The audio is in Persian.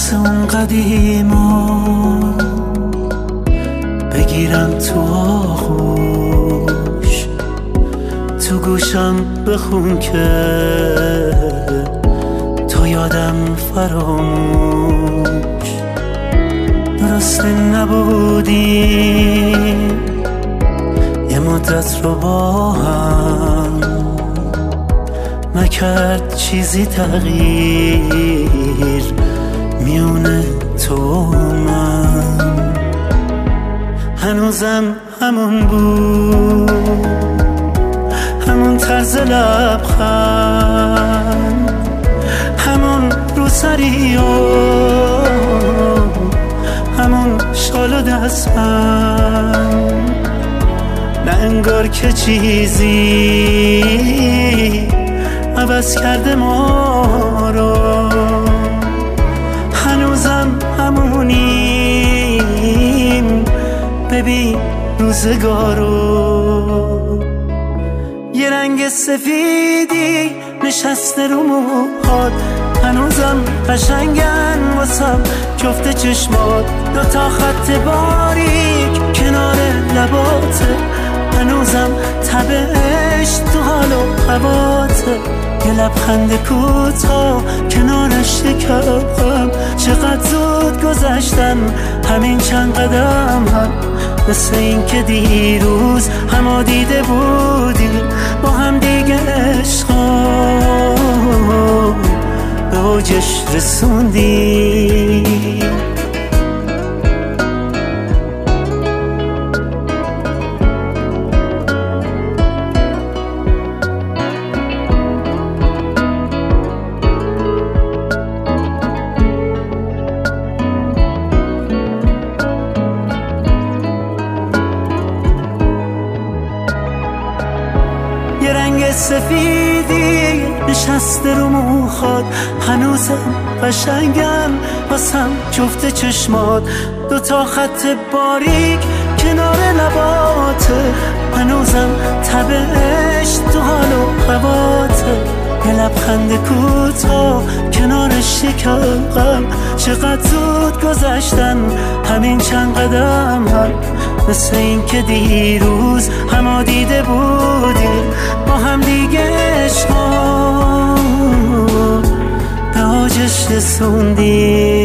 مثل اون قدیما بگیرم تو آغوش، تو گوشم بخون که تو یادم فراموش. درسته نبودیم یه مدت رو با هم، نکرد چیزی تغییر میونه تو و من. هنوزم همون بود، همون طرز لبخند، همون روسری و همون شال و دستبند. نه انگار که چیزی عوض کرده ما رو، هنوزم همونیم، ببین روزگارو. یه رنگ سفیدی نشسته رو موهات، هنوزم قشنگن واسم جفت چشمات. دوتا خط باریک کنار لباته، هنوزم تبش تو حال و هواته. یه لبخند کوتاه کنارش شکرم، چقدر زود گذشتن همین چند قدم هم. مثل این که دیروز همو دیده بودیم با هم دیگه، عشقا به اوجش رسوندیم. یه رنگ سفیدی نشسته رو موهات، هنوزم قشنگن واسم جفت چشمات. دوتا خط باریک کنار لباته، هنوزم تبش تو حال و هواته. یه لبخند کوتاه کنارش شکرم، چقدر زود گذشتن همین چند قدم هم. مثل این که دیروز همو دیده بودیم با هم دیگه، عشقا به اوجش رسوندیم.